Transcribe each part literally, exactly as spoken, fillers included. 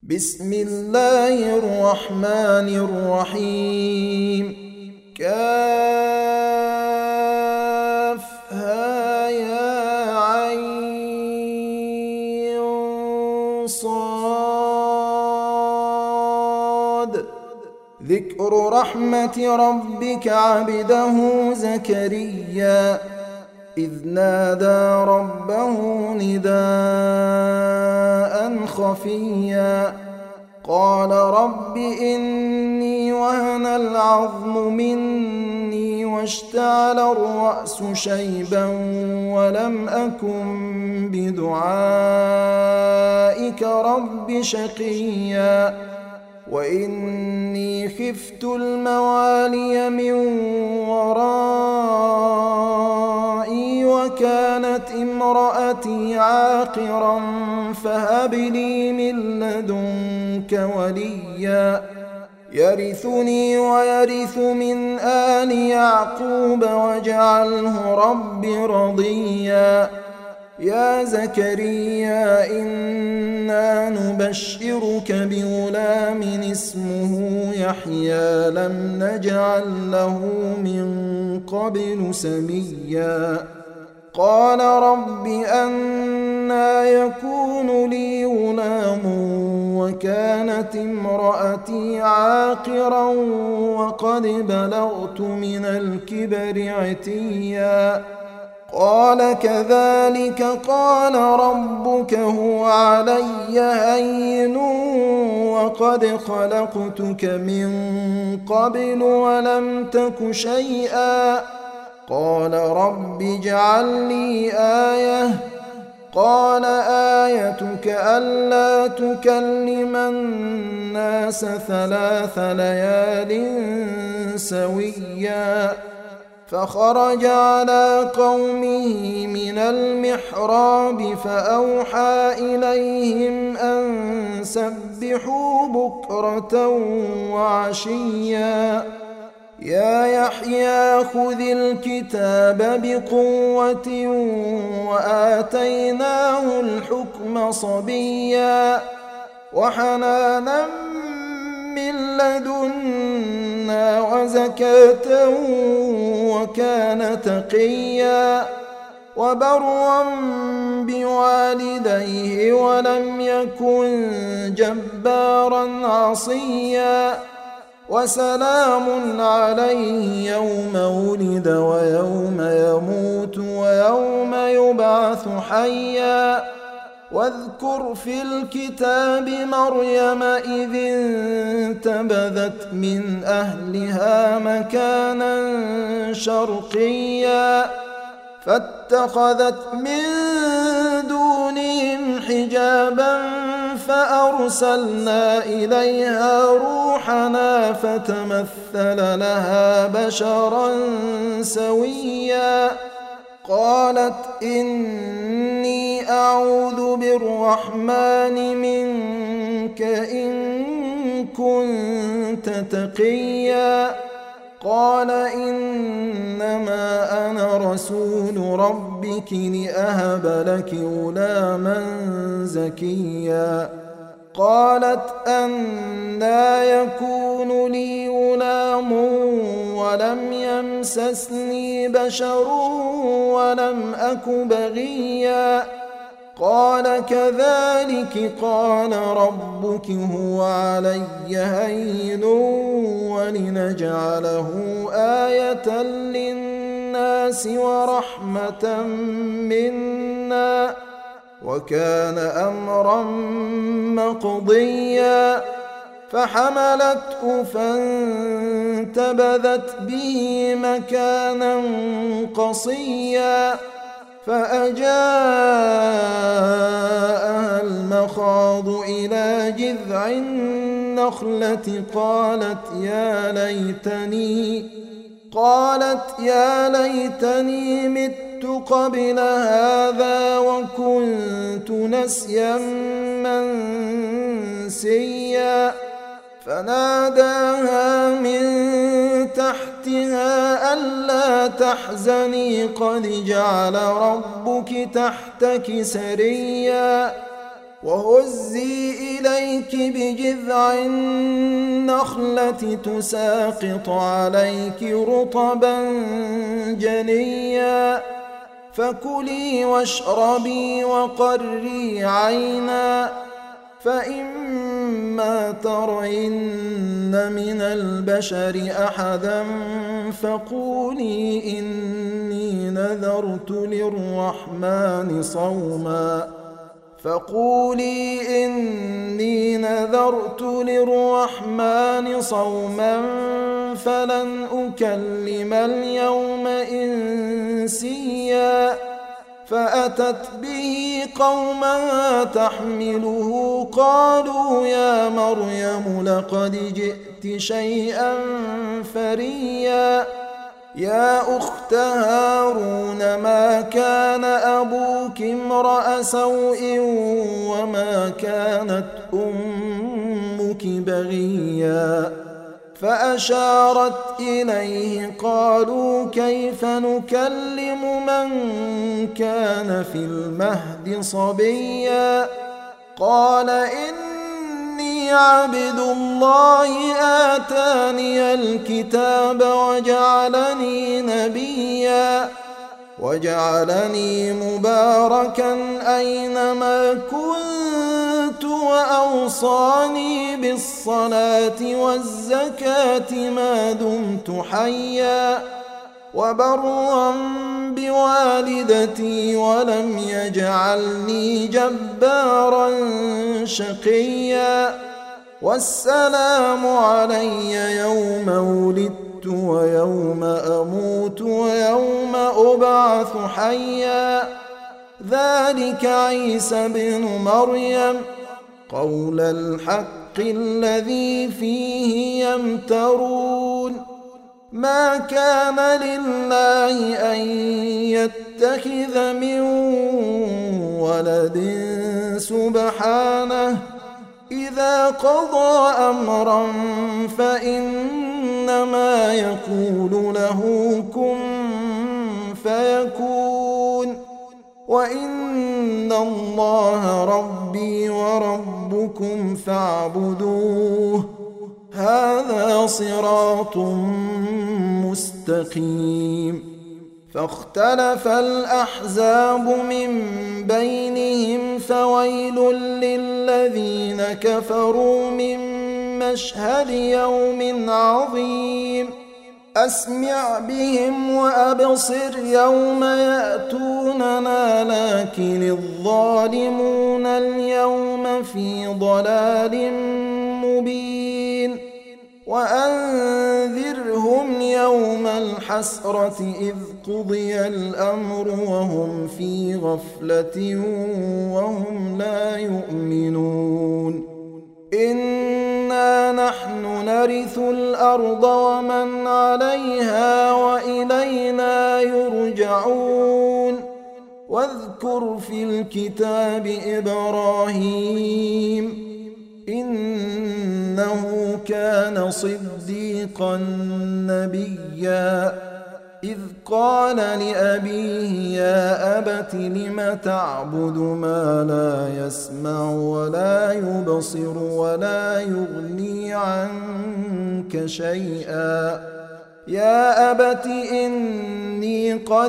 بسم الله الرحمن الرحيم. كافها يا عين صاد. ذكر رحمة ربك عبده زكريا إذ نادى ربه نداء خفيا قال رب إني وهن العظم مني واشتعل الرأس شيبا ولم أكن بدعائك رب شقيا وإني خفت الموالي من ورائي وكانت امرأتي عاقرا فهب لي من لدنك وليا يرثني ويرث من آل يعقوب واجعله رب رضيا. يا زكريا إنا نبشرك بغلام اسمه يحيى لم نجعل له من قبل سميا. قال رب أنى يكون لي غلام وكانت امرأتي عاقرا وقد بلغت من الكبر عتيا. قال كذلك قال ربك هو علي هين وقد خلقتك من قبل ولم تك شيئا. قال رب اجعل لي آية. قال آيتك ألا تكلم الناس ثلاث ليال سويا. فخرج على قومه من المحراب فأوحى إليهم أن سبحوا بكرة وعشيا. يا يحيى خذ الكتاب بقوة وآتيناه الحكم صبيا وحنانا من لدنا وزكاة وكان تقيا وبرا بوالديه ولم يكن جبارا عصيا. وسلام عليه يوم ولد ويوم يموت ويوم يبعث حيا. واذكر في الكتاب مريم إذ انتبذت من أهلها مكانا شرقيا فاتخذت من دونهم حجابا فأرسلنا إليها روحنا فتمثل لها بشرا سويا. قالت إني أعوذ بالرحمن منك إن كنت تقيا. قال إنما أنا رسول ربك لأهب لك غلاما زكيا. قالت أنى يكون لي غلام ولم يمسسني بشر ولم أك بغيا. قال كذلك قال ربك هو علي هين ولنجعله آية للناس ورحمة منا وكان أمرا مقضيا. فحملته فانتبذت به مكانا قصيا فأجاءها المخاض إلى جذع النخلة قالت يا ليتني قالت يا ليتني مت قبل هذا وكنت نسيا منسيا. فناداها من تحتها ألا تحزني قد جعل ربك تحتك سريا وهزي إليك بجذع النخلة تساقط عليك رطبا جنيا فكلي واشربي وقري عينا فإما ترين من البشر أحدا فقولي إني نذرت للرحمن صوما فقولي إني نذرت للرحمن صوما فلن أكلم اليوم إنسيا فأتت به قومها تحمله قالوا يا مريم لقد جئت شيئا فريا يا أخت هارون ما كان أبوك امرأ سوء وما كانت أمك بغيا فأشارت إليه قالوا كيف نكلم من كان في المهد صبيا قال إني عبد الله آتاني الكتاب وجعلني نبيا وجعلني مباركا أينما كنت وأوصاني بالصلاة والزكاة ما دمت حيا وبرا بوالدتي ولم يجعلني جبارا شقيا والسلام علي يوم ولدت ويوم أموت ويوم أبعث حيا ذلك عيسى بن مريم قول الحق الذي فيه يمترون ما كان لله أن يتخذ من ولد سبحانه إذا قضى أمرا فإنما يقول له كن فيكون وإن الله ربي وربكم فاعبدوه هذا صراط مستقيم فاختلف الأحزاب من بينهم فويل للذين كفروا من مشهد يوم عظيم أسمع بهم وأبصر يوم يأتوننا لكن الظالمون اليوم في ضلال مبين وأنذرهم يوم الحسرة إذ قضي الأمر وهم في غفلة وهم لا يؤمنون إنا نحن نرث الأرض ومن عليها وإلينا يرجعون واذكر في الكتاب إبراهيم إنه كان صديقا نبيا إذ قال لأبيه يا أبت لم تعبد ما لا يسمع ولا يبصر ولا يغني عنك شيئا يا أبت إني قد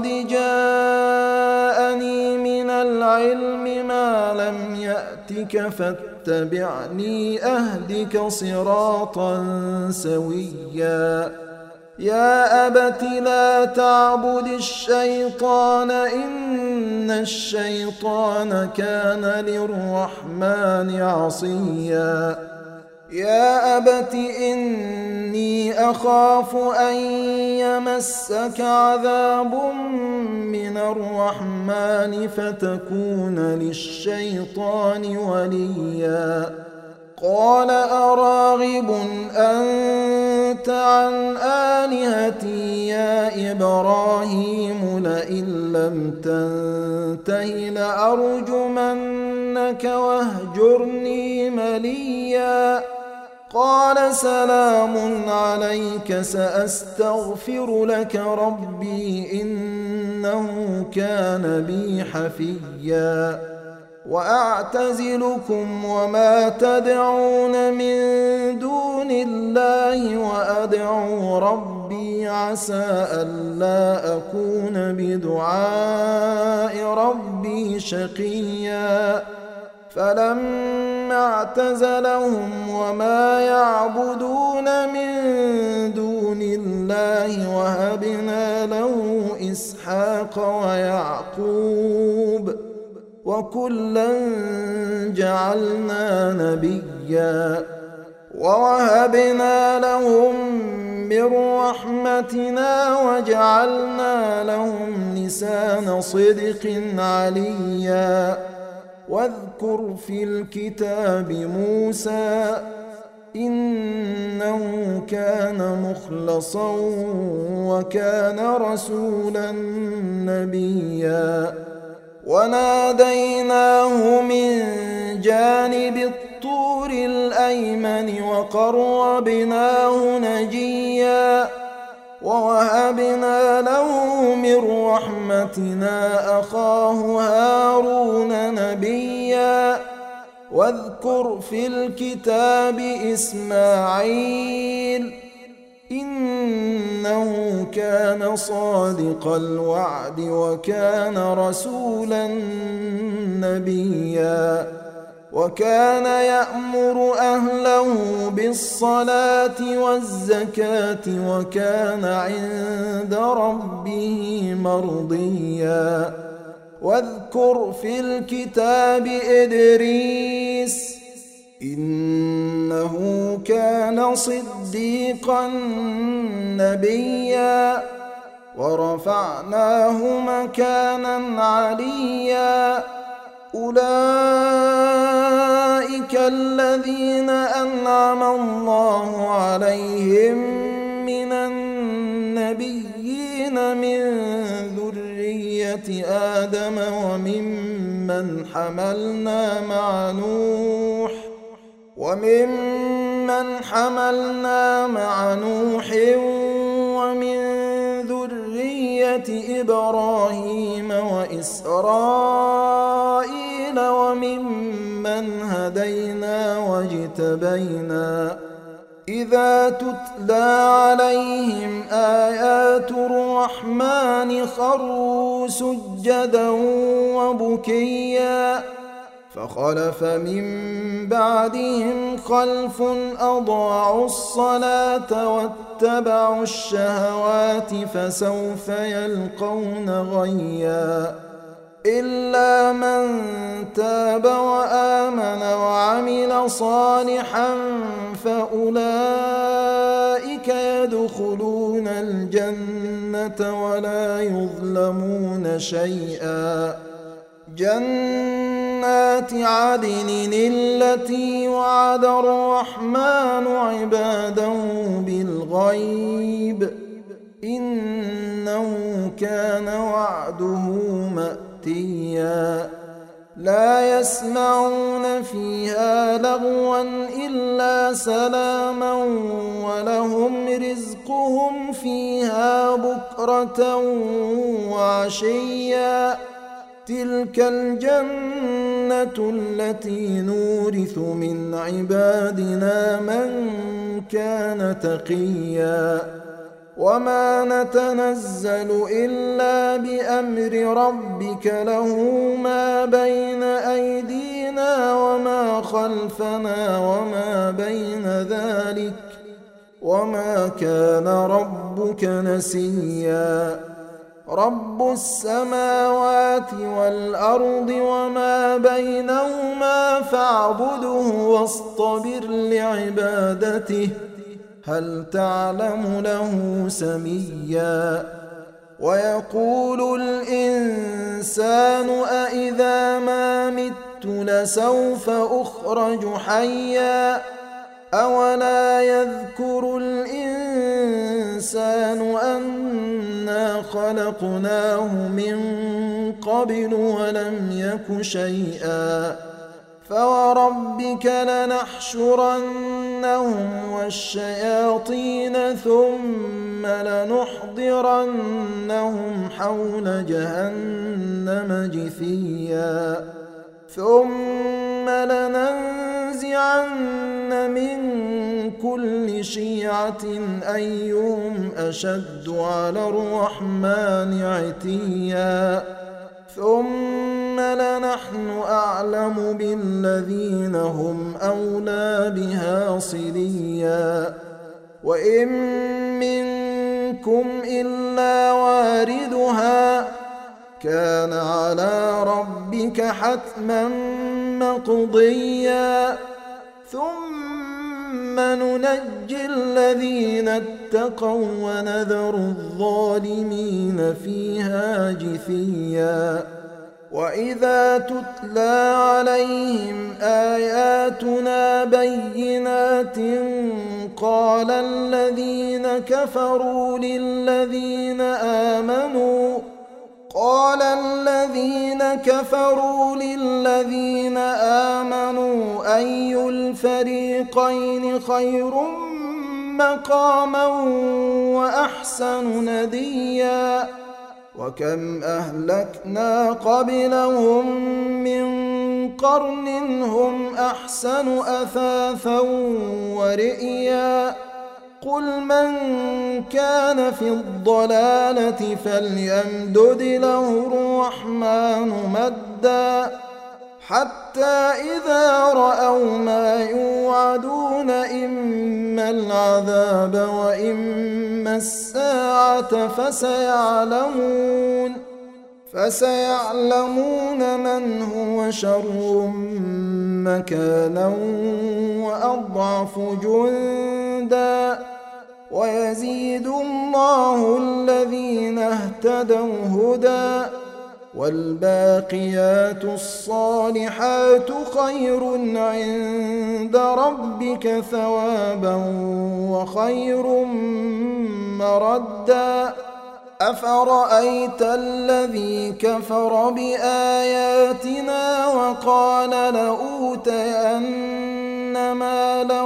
جاءني من العلم ما لم يأتك فاتبعني أهدك صراطا سويا يا أبت لا تعبد الشيطان إن الشيطان كان للرحمن عصيا يا أبت إني أخاف أن يمسك عذاب من الرحمن فتكون للشيطان وليا قال أراغب أنت عن آلهتي يا إبراهيم لئن لم تنته لأرجمنك واهجرني مليا قال سلام عليك سأستغفر لك ربي إنه كان بي حفيا وأعتزلكم وما تدعون من دون الله وأدعو ربي عسى ألا أكون بدعاء ربي شقيا فلما اعتزلهم وما يعبدون من دون الله وهبنا له إسحاق ويعقوب وكلا جعلنا نبيا ووهبنا لهم من رحمتنا وجعلنا لهم لسان صدق عليا واذكر في الكتاب موسى إنه كان مخلصا وكان رسولا نبيا وناديناه من جانب الطور الأيمن وقربناه نجيا ووهبنا له من رحمتنا أخاه هارون نبيا واذكر في الكتاب إسماعيل إنه كان صادق الوعد وكان رسولا نبيا وكان يأمر أهله بالصلاة والزكاة وكان عند ربه مرضيا واذكر في الكتاب إدريس إنه كان صديقا نبيا ورفعناه مكانا عليا أولئك الذين أنعم الله عليهم من النبيين من ذرية آدم وممن حملنا مع نوح وممن حملنا مع نوح ومن ذرية إبراهيم وإسرائيل وممن هدينا واجتبينا إذا تتلى عليهم آيات الرحمن خروا سجدا وبكيا فخلف من بعدهم خلف أضاعوا الصلاة واتبعوا الشهوات فسوف يلقون غيا إلا من تاب وآمن وعمل صالحا فأولئك يدخلون الجنة ولا يظلمون شيئا جنات عدن التي وعد الرحمن عباده بالغيب إنه كان وعده مأتيا لا يسمعون فيها لغوا إلا سلاما ولهم رزقهم فيها بكرة وعشيا تلك الجنة التي نورث من عبادنا من كان تقيا وما نتنزل إلا بأمر ربك له ما بين أيدينا وما خلفنا وما بين ذلك وما كان ربك نسيا رب السماوات والأرض وما بينهما فاعبده واصطبر لعبادته هل تعلم له سميا ويقول الإنسان أإذا ما مت لسوف أخرج حيا أولا يذكر الإنسان أنا خلقناه من قبل ولم يك شيئا فوربك لنحشرنهم والشياطين ثم لنحضرنهم حول جهنم جثيا ثم لننزعن من كل شيعة أيهم أشد على الرحمن عتيا ثم لنحن أعلم بالذين هم أولى بها صليا وإن منكم إلا واردها كان على ربك حتما مقضيا ثم ننجي الذين اتقوا ونذر الظالمين فيها جثيا وإذا تتلى عليهم آياتنا بينات قال الذين كفروا للذين آمنوا قال الذين كفروا للذين آمنوا أي الفريقين خير مقاما وأحسن نديا وكم أهلكنا قبلهم من قرن هم أحسن أثاثا ورئيا قل من كان في الضلالة فليمدد له الرحمن مدا حتى إذا رأوا ما يوعدون إما العذاب وإما الساعة فسيعلمون فسيعلمون من هو شر مكانا وأضعف جندا ويزيد الله الذين اهتدوا هدى والباقيات الصالحات خير عند ربك ثوابا وخير مردا أفرأيت الذي كفر بآياتنا وقال لأوتين مالا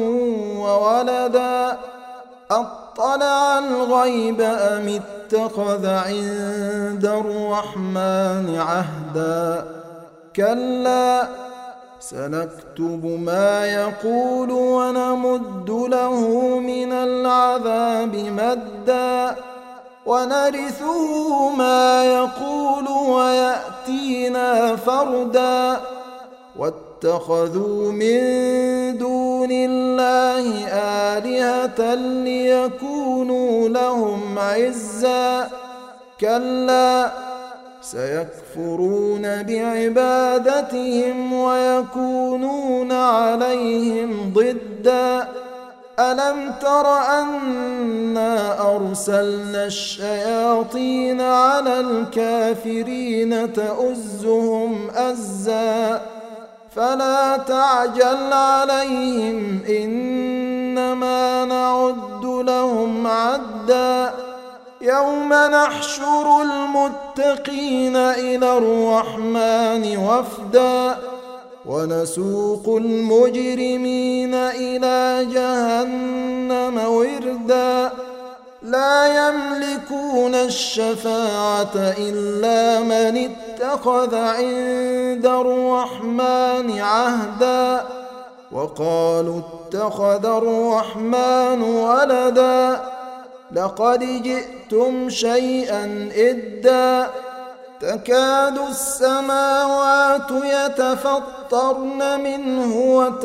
وولدا أطلع الغيب أم اتخذ عند الرحمن عهدا كلا سنكتب ما يقول ونمد له من العذاب مدا ونرثه ما يقول ويأتينا فردا واتخذوا من دون الله آلهة ليكونوا لهم عزا كلا سيكفرون بعبادتهم ويكونون عليهم ضدا ألم تر أنا أرسلنا الشياطين على الكافرين تؤزهم أزا فلا تعجل عليهم إنما نعد لهم عدا يوم نحشر المتقين إلى الرحمن وفدا ونسوق المجرمين إلى جهنم وردا لا يملكون الشفاعة إلا من اتخذ عند الرحمن عهدا وقالوا اتخذ الرحمن ولدا لقد جئتم شيئا إدا تكاد السماوات يتفطرن منه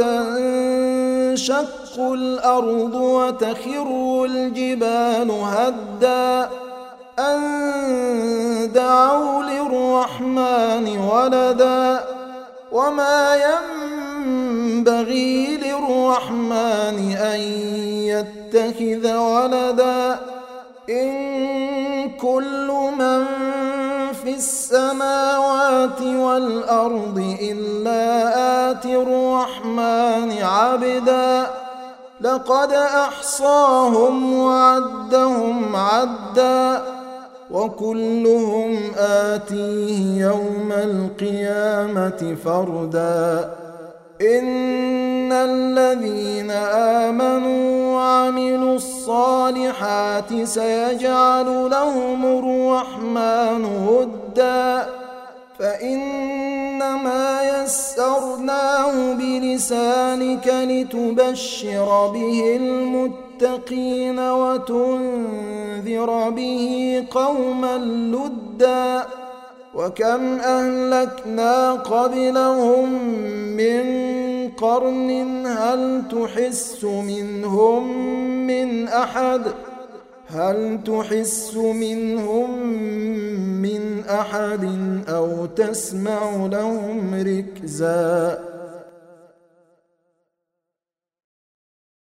وتنشق الأرض وتخر الجبال هدا أن دعوا للرحمن ولدا وما ينبغي للرحمن أن يتخذ ولدا إن كل من في السماوات والأرض إلا آتي الرحمن عبدا لقد أحصاهم وعدهم عدا وكلهم آتيه يوم القيامة فردا إن الذين آمنوا وعملوا الصالحات سيجعل لهم الرحمن ودا فإنما فإنما يسرناه بلسانك لتبشر به المتقين وتنذر به قوما لدا وكم أهلكنا قبلهم من قرن هل تحس منهم من أحد هل تحس منهم من أحد أو تسمع لهم ركزا